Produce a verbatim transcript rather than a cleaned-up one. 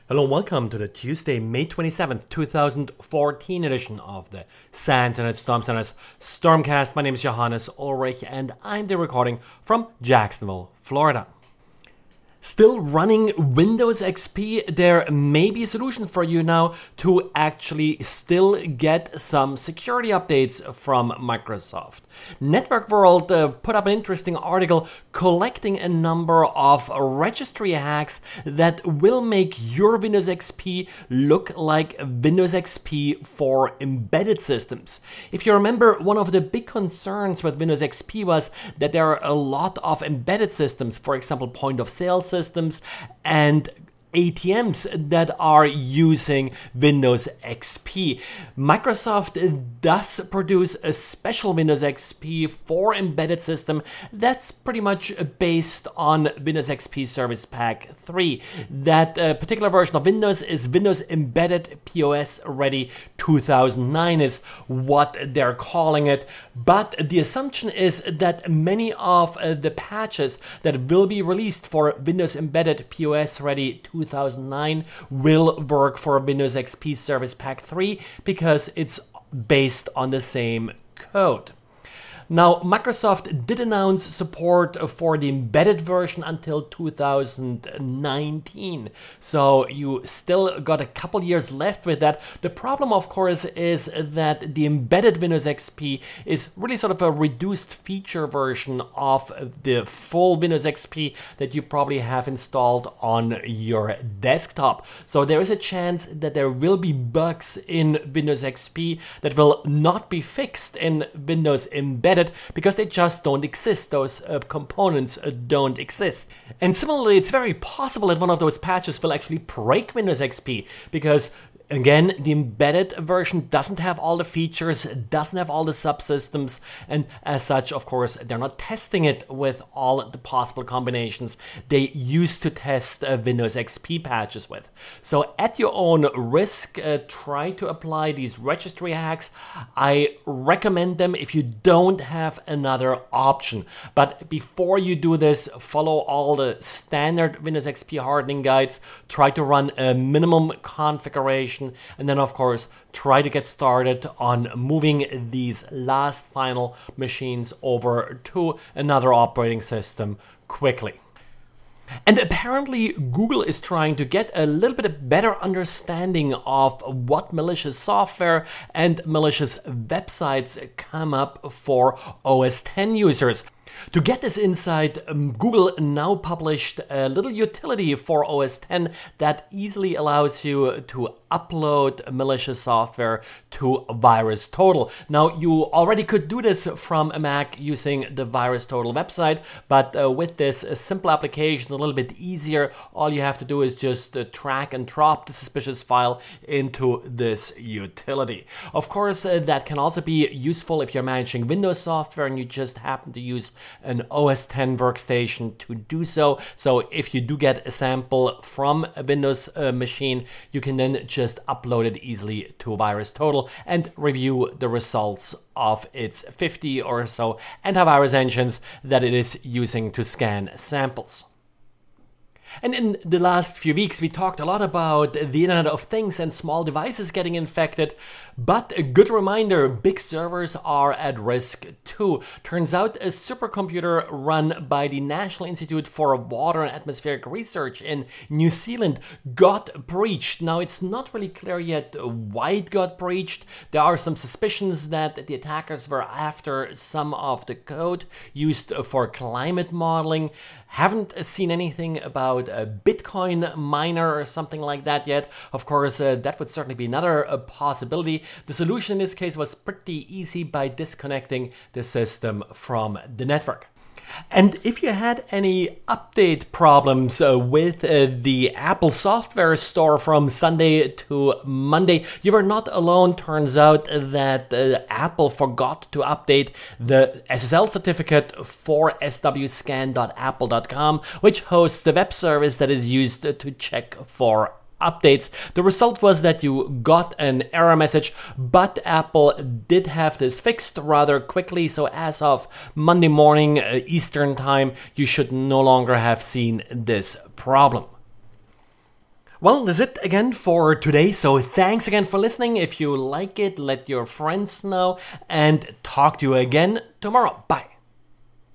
Hello and welcome to the Tuesday, May twenty-seventh, two thousand fourteen edition of the SANS Internet Storm Center's Stormcast. My name is Johannes Ulrich and I'm the recording from Jacksonville, Florida. Still running Windows X P, there may be a solution for you now to actually still get some security updates from Microsoft. Network World uh, put up an interesting article collecting a number of registry hacks that will make your Windows X P look like Windows X P for embedded systems. If you remember, one of the big concerns with Windows X P was that there are a lot of embedded systems, for example, point of sale systems and A T Ms that are using Windows X P. Microsoft does produce a special Windows X P for embedded system that's pretty much based on Windows X P Service Pack three. That uh, particular version of Windows is Windows Embedded P O S Ready two thousand nine is what they're calling it. But the assumption is that many of uh, the patches that will be released for Windows Embedded P O S Ready two thousand nine will work for Windows X P Service Pack three because it's based on the same code. Now, Microsoft did announce support for the embedded version until two thousand nineteen, so you still got a couple years left with that. The problem, of course, is that the embedded Windows X P is really sort of a reduced feature version of the full Windows X P that you probably have installed on your desktop. So there is a chance that there will be bugs in Windows X P that will not be fixed in Windows Embedded, because they just don't exist. Those uh, components uh, don't exist. And similarly, it's very possible that one of those patches will actually break Windows X P, because again, the embedded version doesn't have all the features, doesn't have all the subsystems, and as such, of course, they're not testing it with all the possible combinations they used to test uh, Windows X P patches with. So at your own risk, uh, try to apply these registry hacks. I recommend them if you don't have another option. But before you do this, follow all the standard Windows X P hardening guides. Try to run a minimum configuration, and then of course try to get started on moving these last final machines over to another operating system quickly. And apparently Google is trying to get a little bit better understanding of what malicious software and malicious websites come up for O S ten users. To get this insight, um, Google now published a little utility for O S ten that easily allows you to upload malicious software to VirusTotal. Now, you already could do this from a Mac using the VirusTotal website, but uh, with this uh, simple application, a little bit easier. All you have to do is just uh, drag and drop the suspicious file into this utility. Of course, uh, that can also be useful if you're managing Windows software and you just happen to use an O S ten workstation to do so. So if you do get a sample from a Windows uh, machine, you can then just upload it easily to VirusTotal and review the results of its fifty or so antivirus engines that it is using to scan samples. And in the last few weeks, we talked a lot about the Internet of Things and small devices getting infected. But a good reminder, big servers are at risk too. Turns out a supercomputer run by the National Institute for Water and Atmospheric Research in New Zealand got breached. Now, it's not really clear yet why it got breached. There are some suspicions that the attackers were after some of the code used for climate modeling. Haven't seen anything about a Bitcoin miner or something like that yet. Of course, uh, that would certainly be another uh, possibility. The solution in this case was pretty easy by disconnecting the system from the network. And if you had any update problems uh, with uh, the Apple software store from Sunday to Monday, you were not alone. Turns out that uh, Apple forgot to update the S S L certificate for s w scan dot apple dot com, which hosts the web service that is used to check for updates. The result was that you got an error message, but Apple did have this fixed rather quickly. So as of Monday morning uh, Eastern time, you should no longer have seen this problem. Well, that's it again for today. So thanks again for listening. If you like it, let your friends know and talk to you again tomorrow. Bye.